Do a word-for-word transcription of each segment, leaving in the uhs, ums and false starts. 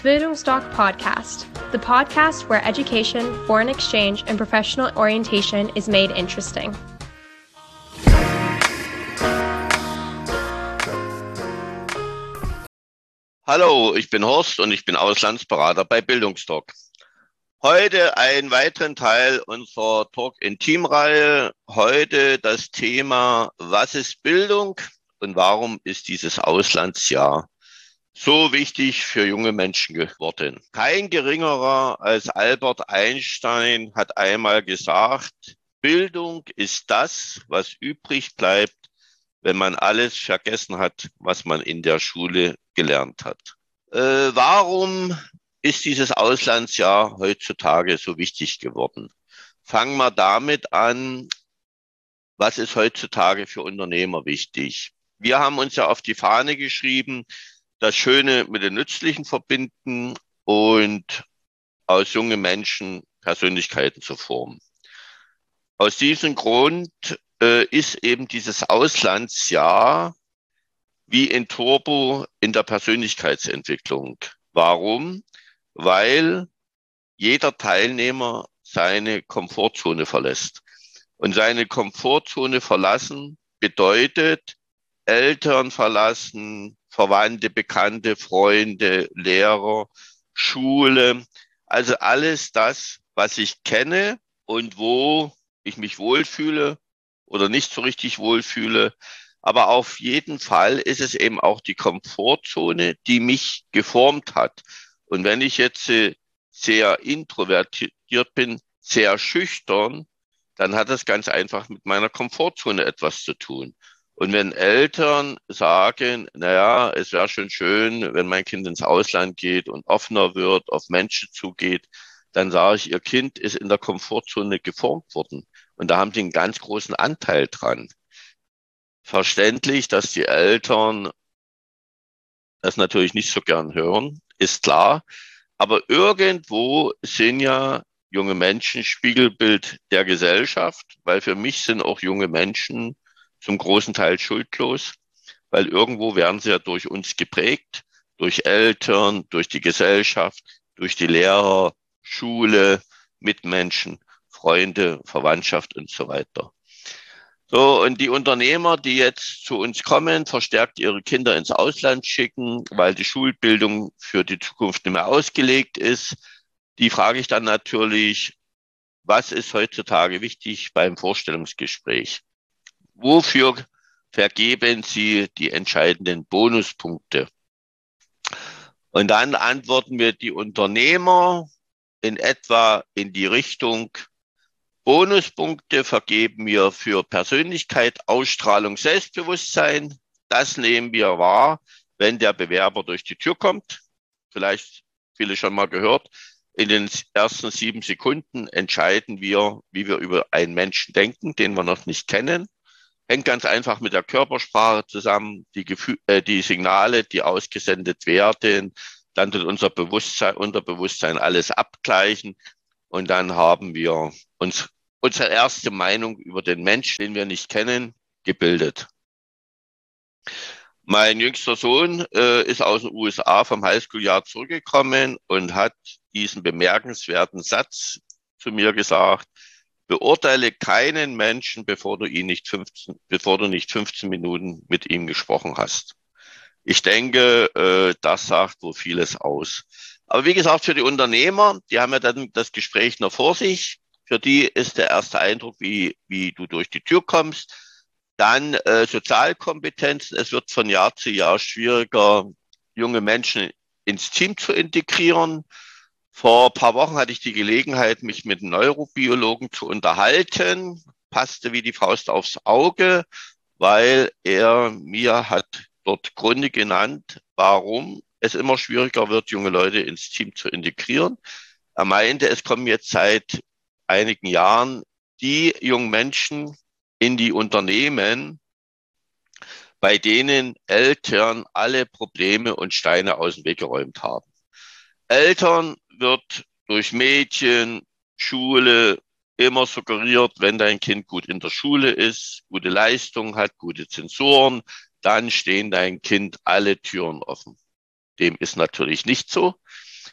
Bildungsdoc Podcast, the podcast where education, foreign exchange, and professional orientation is made interesting. Hallo, ich bin Horst und ich bin Auslandsberater bei Bildungsdoc. Heute einen weiteren Teil unserer Talk-in-Team-Reihe. Heute das Thema, was ist Bildung und warum ist dieses Auslandsjahr so wichtig für junge Menschen geworden? Kein geringerer als Albert Einstein hat einmal gesagt, Bildung ist das, was übrig bleibt, wenn man alles vergessen hat, was man in der Schule gelernt hat. Äh, warum ist dieses Auslandsjahr heutzutage so wichtig geworden? Fangen wir damit an, was ist heutzutage für Unternehmer wichtig? Wir haben uns ja auf die Fahne geschrieben, das Schöne mit dem Nützlichen verbinden und aus jungen Menschen Persönlichkeiten zu formen. Aus diesem Grund äh, ist eben dieses Auslandsjahr wie ein Turbo in der Persönlichkeitsentwicklung. Warum? Weil jeder Teilnehmer seine Komfortzone verlässt. Und seine Komfortzone verlassen bedeutet Eltern verlassen, Verwandte, Bekannte, Freunde, Lehrer, Schule. Also alles das, was ich kenne und wo ich mich wohlfühle oder nicht so richtig wohlfühle. Aber auf jeden Fall ist es eben auch die Komfortzone, die mich geformt hat. Und wenn ich jetzt äh, sehr introvertiert bin, sehr schüchtern, dann hat das ganz einfach mit meiner Komfortzone etwas zu tun. Und wenn Eltern sagen, naja, es wäre schon schön, wenn mein Kind ins Ausland geht und offener wird, auf Menschen zugeht, dann sage ich, ihr Kind ist in der Komfortzone geformt worden. Und da haben sie einen ganz großen Anteil dran. Verständlich, dass die Eltern das natürlich nicht so gern hören, ist klar. Aber irgendwo sind ja junge Menschen Spiegelbild der Gesellschaft, weil für mich sind auch junge Menschen zum großen Teil schuldlos, weil irgendwo werden sie ja durch uns geprägt, durch Eltern, durch die Gesellschaft, durch die Lehrer, Schule, Mitmenschen, Freunde, Verwandtschaft und so weiter. So, und die Unternehmer, die jetzt zu uns kommen, verstärkt ihre Kinder ins Ausland schicken, weil die Schulbildung für die Zukunft nicht mehr ausgelegt ist, die frage ich dann natürlich, was ist heutzutage wichtig beim Vorstellungsgespräch? Wofür vergeben Sie die entscheidenden Bonuspunkte? Und dann antworten wir die Unternehmer in etwa in die Richtung, Bonuspunkte vergeben wir für Persönlichkeit, Ausstrahlung, Selbstbewusstsein. Das nehmen wir wahr, wenn der Bewerber durch die Tür kommt. Vielleicht viele schon mal gehört. In den ersten sieben Sekunden entscheiden wir, wie wir über einen Menschen denken, den wir noch nicht kennen. Hängt ganz einfach mit der Körpersprache zusammen, die, Gefühl, äh, die Signale, die ausgesendet werden. Dann tut unser Bewusstsein, Unterbewusstsein alles abgleichen. Und dann haben wir uns unsere erste Meinung über den Menschen, den wir nicht kennen, gebildet. Mein jüngster Sohn äh, ist aus den U S A vom Highschool-Jahr zurückgekommen und hat diesen bemerkenswerten Satz zu mir gesagt, beurteile keinen Menschen, bevor du ihn nicht fünfzehn, bevor du nicht fünfzehn Minuten mit ihm gesprochen hast. Ich denke, äh, das sagt wohl vieles aus. Aber wie gesagt, für die Unternehmer, die haben ja dann das Gespräch noch vor sich. Für die ist der erste Eindruck, wie, wie du durch die Tür kommst. Dann äh, Sozialkompetenzen. Es wird von Jahr zu Jahr schwieriger, junge Menschen ins Team zu integrieren. Vor ein paar Wochen hatte ich die Gelegenheit, mich mit einem Neurobiologen zu unterhalten. Passte wie die Faust aufs Auge, weil er mir hat dort Gründe genannt, warum es immer schwieriger wird, junge Leute ins Team zu integrieren. Er meinte, es kommen jetzt seit einigen Jahren die jungen Menschen in die Unternehmen, bei denen Eltern alle Probleme und Steine aus dem Weg geräumt haben. Eltern wird durch Medien, Schule immer suggeriert, wenn dein Kind gut in der Schule ist, gute Leistung hat, gute Zensuren, dann stehen dein Kind alle Türen offen. Dem ist natürlich nicht so.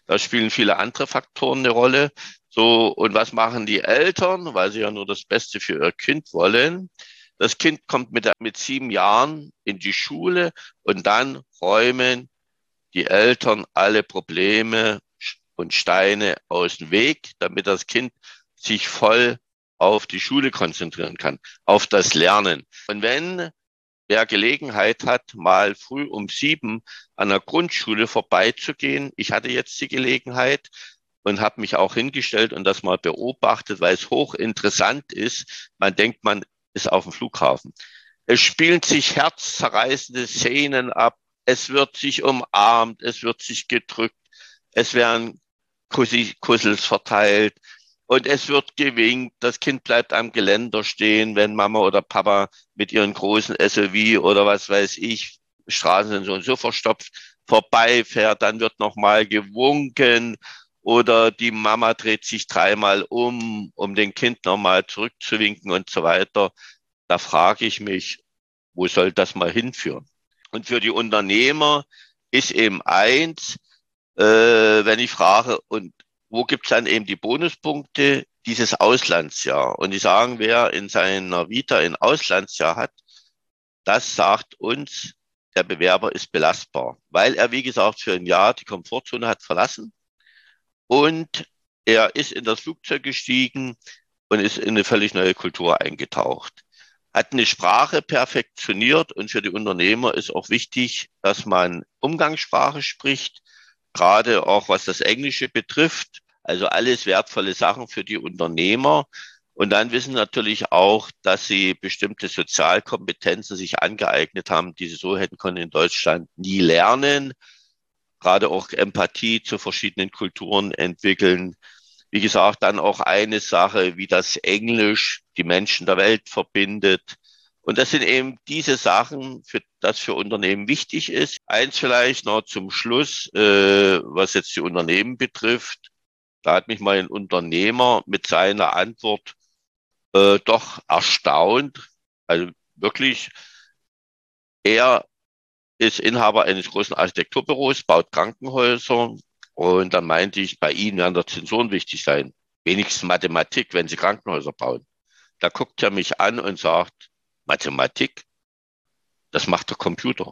Da spielen viele andere Faktoren eine Rolle. So, und was machen die Eltern, weil sie ja nur das Beste für ihr Kind wollen? Das Kind kommt mit, der, mit sieben Jahren in die Schule und dann räumen die Eltern alle Probleme und Steine aus dem Weg, damit das Kind sich voll auf die Schule konzentrieren kann, auf das Lernen. Und wenn wer Gelegenheit hat, mal früh um sieben an der Grundschule vorbeizugehen, ich hatte jetzt die Gelegenheit und habe mich auch hingestellt und das mal beobachtet, weil es hochinteressant ist. Man denkt, man ist auf dem Flughafen. Es spielen sich herzzerreißende Szenen ab. Es wird sich umarmt, es wird sich gedrückt, es werden Kussels verteilt und es wird gewinkt. Das Kind bleibt am Geländer stehen, wenn Mama oder Papa mit ihren großen S U V oder was weiß ich, Straßen sind so und so verstopft, vorbeifährt. Dann wird nochmal gewunken oder die Mama dreht sich dreimal um, um den Kind nochmal zurückzuwinken und so weiter. Da frage ich mich, wo soll das mal hinführen? Und für die Unternehmer ist eben eins, äh, wenn ich frage, und wo gibt's dann eben die Bonuspunkte? Dieses Auslandsjahr. Und die sagen, wer in seiner Vita ein Auslandsjahr hat, das sagt uns, der Bewerber ist belastbar, weil er, wie gesagt, für ein Jahr die Komfortzone hat verlassen und er ist in das Flugzeug gestiegen und ist in eine völlig neue Kultur eingetaucht. Hat eine Sprache perfektioniert und für die Unternehmer ist auch wichtig, dass man Umgangssprache spricht, gerade auch was das Englische betrifft. Also alles wertvolle Sachen für die Unternehmer. Und dann wissen natürlich auch, dass sie bestimmte Sozialkompetenzen sich angeeignet haben, die sie so hätten können in Deutschland nie lernen. Gerade auch Empathie zu verschiedenen Kulturen entwickeln. Wie gesagt, dann auch eine Sache, wie das Englisch die Menschen der Welt verbindet. Und das sind eben diese Sachen, für das für Unternehmen wichtig ist. Eins vielleicht noch zum Schluss, äh, was jetzt die Unternehmen betrifft. Da hat mich mal ein Unternehmer mit seiner Antwort äh, doch erstaunt. Also wirklich, er ist Inhaber eines großen Architekturbüros, baut Krankenhäuser. Und dann meinte ich, bei Ihnen werden da Zensuren wichtig sein. Wenigstens Mathematik, wenn Sie Krankenhäuser bauen. Da guckt er mich an und sagt, Mathematik, das macht der Computer.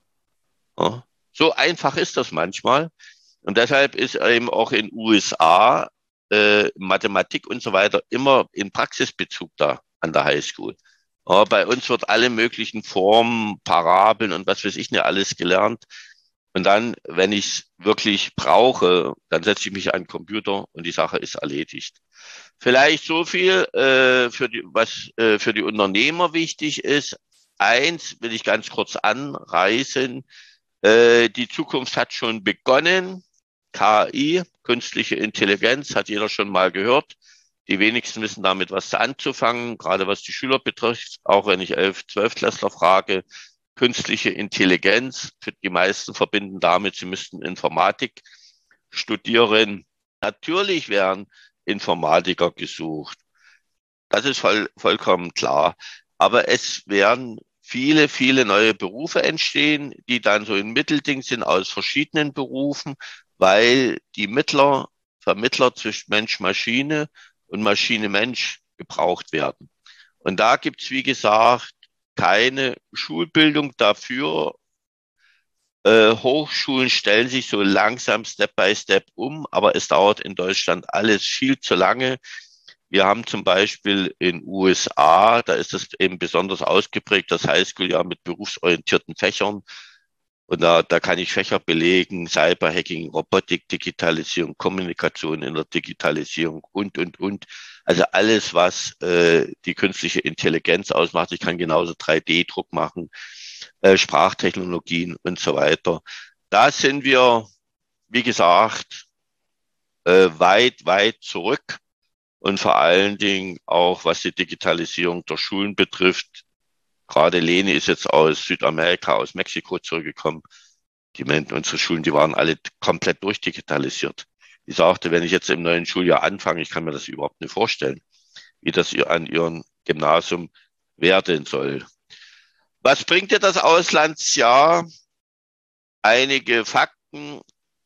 Ja? So einfach ist das manchmal. Und deshalb ist eben auch in U S A äh, Mathematik und so weiter immer in Praxisbezug da an der Highschool. Ja, bei uns wird alle möglichen Formen, Parabeln und was weiß ich nicht alles gelernt. Und dann, wenn ich es wirklich brauche, dann setze ich mich an den Computer und die Sache ist erledigt. Vielleicht so viel, äh, für die, was äh, für die Unternehmer wichtig ist. Eins will ich ganz kurz anreißen. Äh, die Zukunft hat schon begonnen. K I, künstliche Intelligenz, hat jeder schon mal gehört. Die wenigsten wissen damit was anzufangen, gerade was die Schüler betrifft. Auch wenn ich elf, zwölftklässler frage, künstliche Intelligenz, für die meisten verbinden damit, sie müssten Informatik studieren. Natürlich werden Informatiker gesucht. Das ist voll, vollkommen klar. Aber es werden viele, viele neue Berufe entstehen, die dann so ein Mittelding sind aus verschiedenen Berufen, weil die Mittler, Vermittler zwischen Mensch-Maschine und Maschine-Mensch gebraucht werden. Und da gibt's, wie gesagt, keine Schulbildung dafür. Äh, Hochschulen stellen sich so langsam Step by Step um, aber es dauert in Deutschland alles viel zu lange. Wir haben zum Beispiel in U S A, da ist es eben besonders ausgeprägt, das Highschool-Jahr mit berufsorientierten Fächern. Und da, da kann ich Fächer belegen, Cyberhacking, Robotik, Digitalisierung, Kommunikation in der Digitalisierung und, und, und. Also alles, was äh, die künstliche Intelligenz ausmacht. Ich kann genauso drei D Druck machen, äh, Sprachtechnologien und so weiter. Da sind wir, wie gesagt, äh, weit, weit zurück. Und vor allen Dingen auch, was die Digitalisierung der Schulen betrifft. Gerade Leni ist jetzt aus Südamerika, aus Mexiko zurückgekommen. Die unsere Schulen, die waren alle komplett durchdigitalisiert. Die sagte, wenn ich jetzt im neuen Schuljahr anfange, ich kann mir das überhaupt nicht vorstellen, wie das ihr an ihrem Gymnasium werden soll. Was bringt dir das Auslandsjahr? Einige Fakten.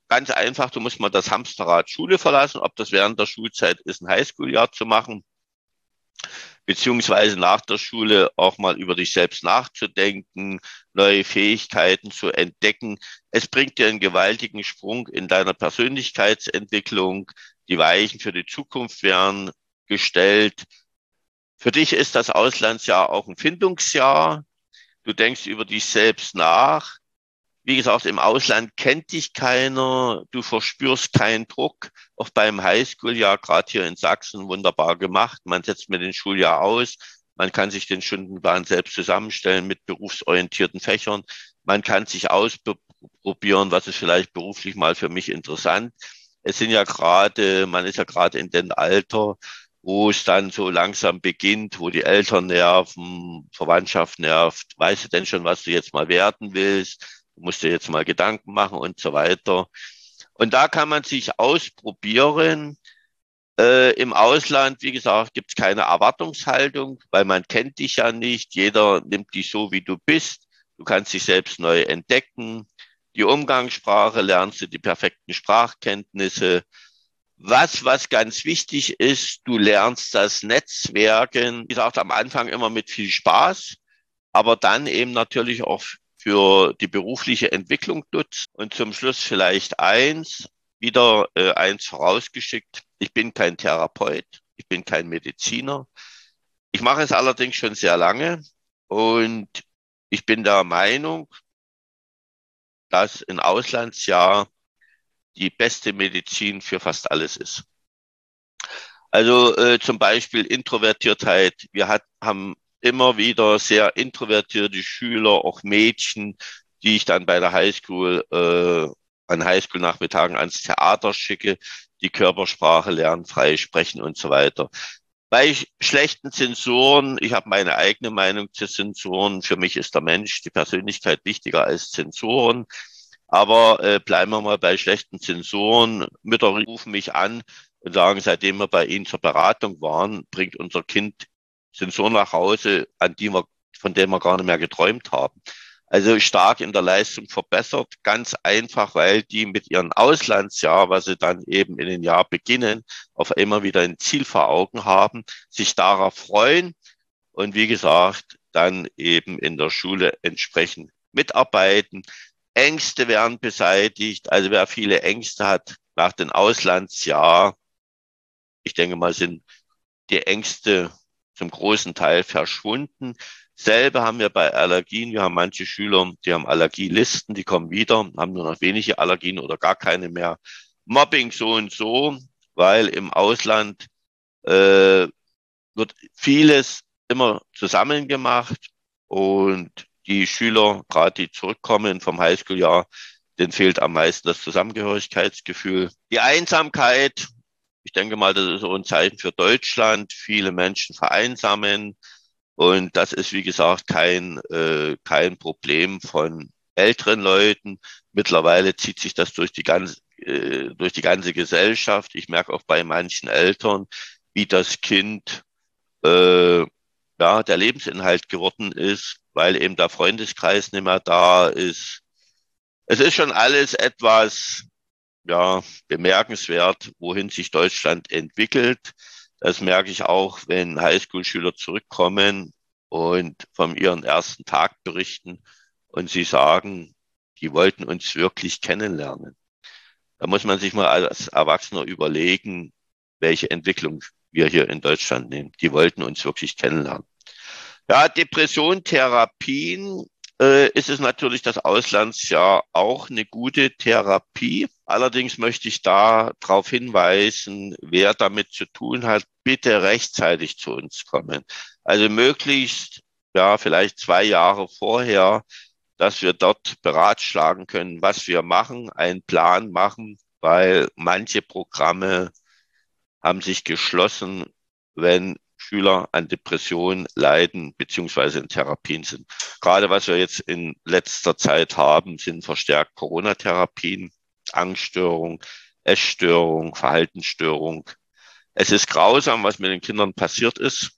ganz einfach, du musst mal das Hamsterrad Schule verlassen, ob das während der Schulzeit ist, ein Highschool-Jahr zu machen, beziehungsweise nach der Schule auch mal über dich selbst nachzudenken, neue Fähigkeiten zu entdecken. Es bringt dir einen gewaltigen Sprung in deiner Persönlichkeitsentwicklung. Die Weichen für die Zukunft werden gestellt. Für dich ist das Auslandsjahr auch ein Findungsjahr. Du denkst über dich selbst nach. Wie gesagt, im Ausland kennt dich keiner, du verspürst keinen Druck. Auch beim Highschool-Jahr, gerade hier in Sachsen, wunderbar gemacht. Man setzt mit dem Schuljahr aus, man kann sich den Stundenplan selbst zusammenstellen mit berufsorientierten Fächern. Man kann sich ausprobieren, was ist vielleicht beruflich mal für mich interessant. Es sind ja gerade, man ist ja gerade in dem Alter, wo es dann so langsam beginnt, wo die Eltern nerven, Verwandtschaft nervt. Weißt du denn schon, was du jetzt mal werden willst? Du musst dir jetzt mal Gedanken machen und so weiter. Und da kann man sich ausprobieren. Äh, im Ausland, wie gesagt, gibt es keine Erwartungshaltung, weil man kennt dich ja nicht. Jeder nimmt dich so, wie du bist. Du kannst dich selbst neu entdecken. Die Umgangssprache lernst du, die perfekten Sprachkenntnisse. Was, was ganz wichtig ist, du lernst das Netzwerken, wie gesagt, am Anfang immer mit viel Spaß, aber dann eben natürlich auch für die berufliche Entwicklung nutzt. Und zum Schluss vielleicht eins, wieder äh, eins vorausgeschickt. Ich bin kein Therapeut, ich bin kein Mediziner. Ich mache es allerdings schon sehr lange und ich bin der Meinung, dass ein Auslandsjahr die beste Medizin für fast alles ist. Also äh, zum Beispiel Introvertiertheit. Wir hat, haben immer wieder sehr introvertierte Schüler, auch Mädchen, die ich dann bei der Highschool, äh, an Highschool-Nachmittagen ans Theater schicke, die Körpersprache lernen, frei sprechen und so weiter. Bei schlechten Zensoren, ich habe meine eigene Meinung zu Zensoren. Für mich ist der Mensch, die Persönlichkeit wichtiger als Zensoren. Aber äh, bleiben wir mal bei schlechten Zensoren. Mütter rufen mich an und sagen, seitdem wir bei Ihnen zur Beratung waren, bringt unser Kind Sensoren nach Hause, an die wir, von denen wir gar nicht mehr geträumt haben. Also stark in der Leistung verbessert, ganz einfach, weil die mit ihrem Auslandsjahr, was sie dann eben in den Jahr beginnen, auf einmal wieder ein Ziel vor Augen haben, sich darauf freuen und wie gesagt, dann eben in der Schule entsprechend mitarbeiten. Ängste werden beseitigt. Also wer viele Ängste hat nach dem Auslandsjahr, ich denke mal, sind die Ängste zum großen Teil verschwunden. Selber haben wir bei Allergien, wir haben manche Schüler, die haben Allergielisten, die kommen wieder, haben nur noch wenige Allergien oder gar keine mehr. Mobbing so und so, weil im Ausland äh, wird vieles immer zusammen gemacht und die Schüler, gerade die zurückkommen vom Highschool-Jahr, denen fehlt am meisten das Zusammengehörigkeitsgefühl. Die Einsamkeit, ich denke mal, das ist so ein Zeichen für Deutschland. Viele Menschen vereinsamen. Und das ist, wie gesagt, kein, äh, kein Problem von älteren Leuten. Mittlerweile zieht sich das durch die ganze, äh, durch die ganze Gesellschaft. Ich merke auch bei manchen Eltern, wie das Kind, äh, ja, der Lebensinhalt geworden ist, weil eben der Freundeskreis nicht mehr da ist. Es ist schon alles etwas, ja, bemerkenswert, wohin sich Deutschland entwickelt. Das merke ich auch, wenn Highschool-Schüler zurückkommen und von ihren ersten Tag berichten und sie sagen, die wollten uns wirklich kennenlernen. Da muss man sich mal als Erwachsener überlegen, welche Entwicklung wir hier in Deutschland nehmen. Die wollten uns wirklich kennenlernen. Ja, Depression, Therapien, äh, ist es natürlich das Auslandsjahr auch eine gute Therapie. Allerdings möchte ich da darauf hinweisen, wer damit zu tun hat, bitte rechtzeitig zu uns kommen. Also möglichst, ja, vielleicht zwei Jahre vorher, dass wir dort beratschlagen können, was wir machen, einen Plan machen, weil manche Programme haben sich geschlossen, wenn Schüler an Depressionen leiden beziehungsweise in Therapien sind. Gerade was wir jetzt in letzter Zeit haben, sind verstärkt Corona-Therapien, Angststörung, Essstörung, Verhaltensstörung. Es ist grausam, was mit den Kindern passiert ist.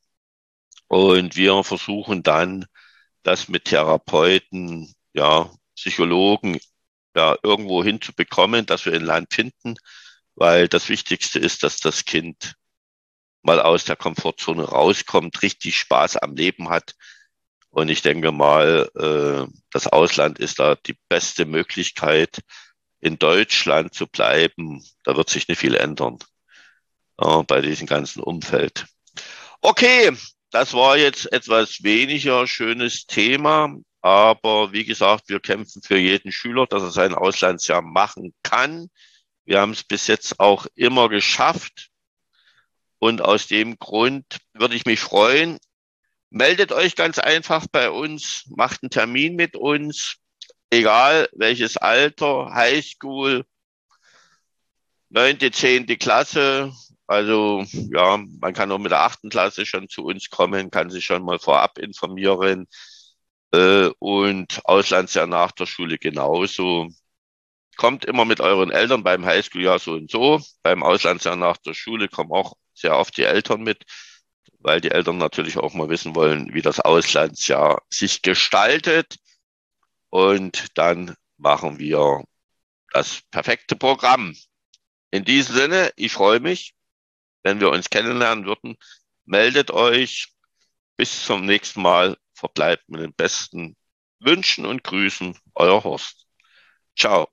Und wir versuchen dann, das mit Therapeuten, ja, Psychologen ja, irgendwo hinzubekommen, dass wir ein Land finden, weil das Wichtigste ist, dass das Kind mal aus der Komfortzone rauskommt, richtig Spaß am Leben hat. Und ich denke mal, äh, das Ausland ist da die beste Möglichkeit, in Deutschland zu bleiben. Da wird sich nicht viel ändern, äh, bei diesem ganzen Umfeld. Okay, das war jetzt etwas weniger schönes Thema, aber wie gesagt, wir kämpfen für jeden Schüler, dass er sein Auslandsjahr machen kann. Wir haben es bis jetzt auch immer geschafft und aus dem Grund würde ich mich freuen. Meldet euch ganz einfach bei uns, macht einen Termin mit uns, egal welches Alter, Highschool, neunte, zehnte Klasse. Also ja, man kann auch mit der achten Klasse schon zu uns kommen, kann sich schon mal vorab informieren. Äh, und Auslandsjahr nach der Schule genauso. Kommt immer mit euren Eltern beim Highschool-Jahr so und so. Beim Auslandsjahr nach der Schule kommen auch sehr oft die Eltern mit, weil die Eltern natürlich auch mal wissen wollen, wie das Auslandsjahr sich gestaltet. Und dann machen wir das perfekte Programm. In diesem Sinne, ich freue mich, wenn wir uns kennenlernen würden. Meldet euch. Bis zum nächsten Mal. Verbleibt mit den besten Wünschen und Grüßen. Euer Horst. Ciao.